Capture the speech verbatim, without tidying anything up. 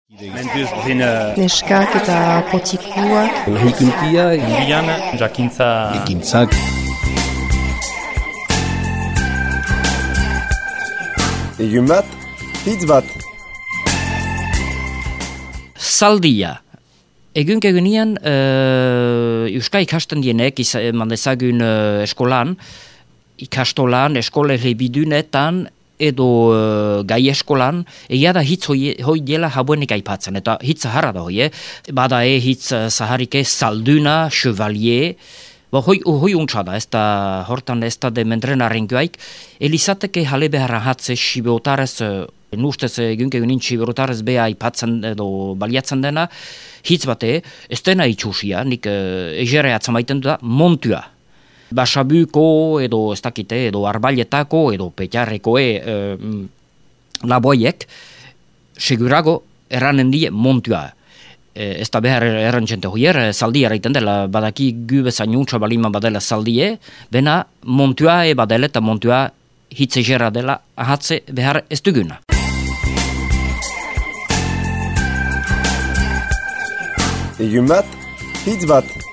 Neskak eta potikuak. Lahikuntia, Indian, jakintza... ekintzak. Egun bat, hitz bat. Zaldia. Egun kegunian, uh, Euska ikasten dienek, eman dezagun uh, eskolan, ikastolan, eskolere bidunetan, edo uh, gai eskolan, egia da hitz hoi, hoi dela habuenik aipatzen, eta hitz zaharra da hoi, eh? Bada e hitz uh, zaharike zalduna, chevalier, ba, hoi, hoi untsa da, ez da, hortan ez da demendren arrengoaik, elizateke jale beharra hatze sibeotarez, uh, nustez egünke egunin sibeotarez beha aipatzen edo baliatzen dena, hitz bate, ez dena itxusia, nik uh, egere atzamaiten da, montua. Basabuko edo ez dakite, edo arbailetako edo petxarrekoe e, laboiek segurago erranen die montua. E, ez da behar errantzente hoier, zaldi erraiten dela, badaki gu bezain untsa balima badela zaldie, bena montua e badela eta montua hitze jera dela ahatze behar ez duguna. Egun bat, hitz bat.